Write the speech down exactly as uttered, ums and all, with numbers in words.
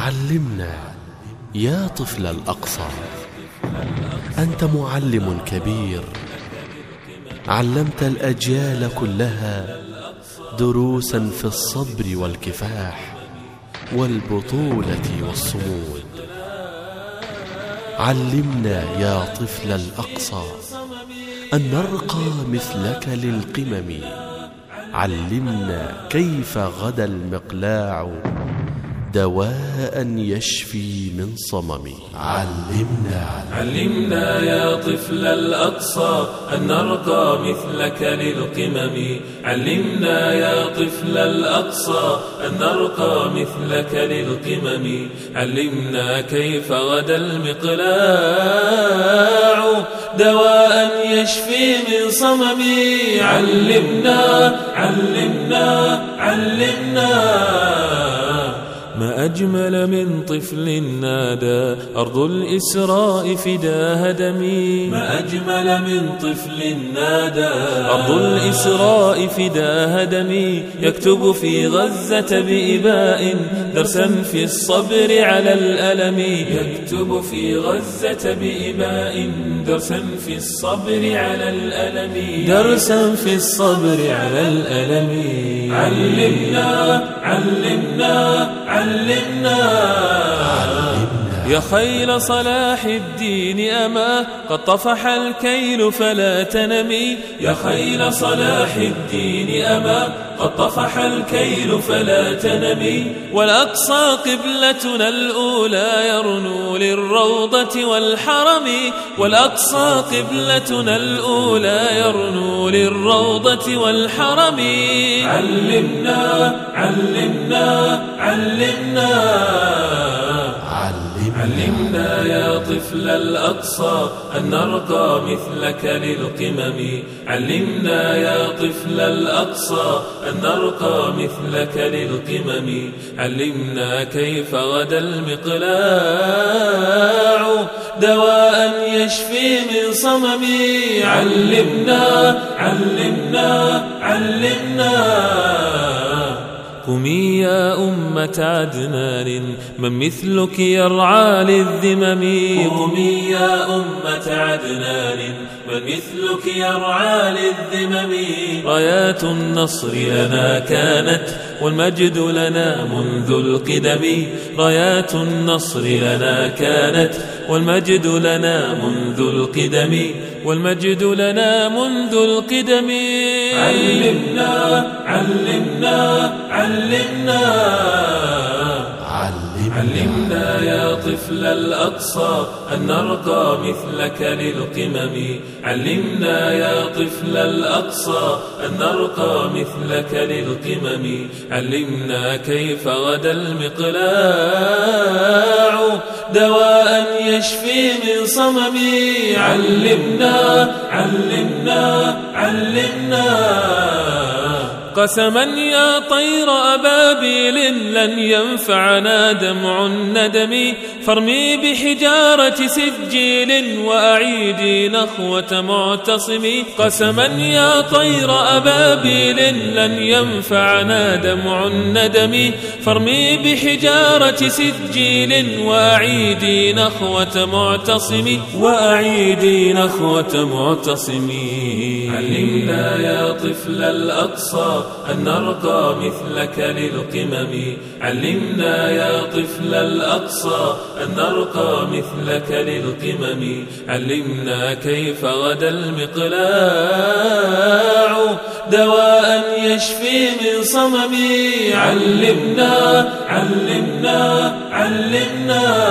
علمنا يا طفل الأقصى، أنت معلم كبير، علمت الأجيال كلها دروسا في الصبر والكفاح والبطولة والصمود. علمنا يا طفل الأقصى أن نرقى مثلك للقمم، علمنا كيف غدا المقلاع دواء يشفي من صمم. علمنا علمنا يا طفل الأقصى أن نرقى مثلك للقمم، علمنا يا طفل الأقصى أن نرقى مثلك للقمم، علمنا كيف غدا المقلاع دواء يشفي من صمم. علمنا علمنا علمنا ما أجمل من طفل نادى أرض الإسراء فداها دمي، ما أجمل من طفل نادى أرض الإسراء فداها دمي، يكتب في غزة بإباء درسا في الصبر على الألم، يكتب في غزة بإباء درسا في الصبر على الألم، درسا في الصبر على الألم. علمنا علمنا علمنا يا خيل صلاح الدين أما قد طفح الكيل فلا تنمي، يا خيل صلاح الدين أما قد طفح الكيل فلا تنمي، والأقصى قبلتنا الأولى يرنو للروضة والحرم، والأقصى قبلتنا الأولى يرنو للروضة والحرم. علمنا علمنا علمنا علمنا يا طفل الأقصى أن نرقى مثلك للقمم، علمنا يا طفل الأقصى أن نرقى مثلك للقمم، علمنا كيف غدا المقلاع دواء يشفي من صمم. علمنا علمنا علمنا قومي يا أمة عدنان من مثلك يرعى للذمم، قومي يا أمة عدنان من مثلك يرعى للذمم، رايات النصر لنا كانت والمجد لنا منذ القدم، رايات النصر لنا كانت والمجد لنا منذ القدم، والمجد لنا منذ القدم. علمنا علمنا علمنا علمنا يا طفل الأقصى أن نرقى مثلك للقمم، علمنا يا طفل الأقصى أن نرقى مثلك للقمم، علمنا كيف غدا المقلاع دواء يشفي من صمم. علمنا علمنا علمنا قسما يا طير أبابيل لن ينفعنا دمع الندم، فارمي بحجارة سجيل وأعيدي نخوة معتصم، قسما يا طير أبابيل لن ينفعنا دمع الندم، فارمي بحجارة سجيل وأعيدي نخوة معتصم، وأعيدي نخوة معتصم. علمنا يا طفل الأقصى أن نرقى مثلك للقمم، علمنا يا طفل الأقصى أن نرقى مثلك للقمم، علمنا كيف غدا المقلاع دواء يشفي من صمم. علمنا علمنا علمنا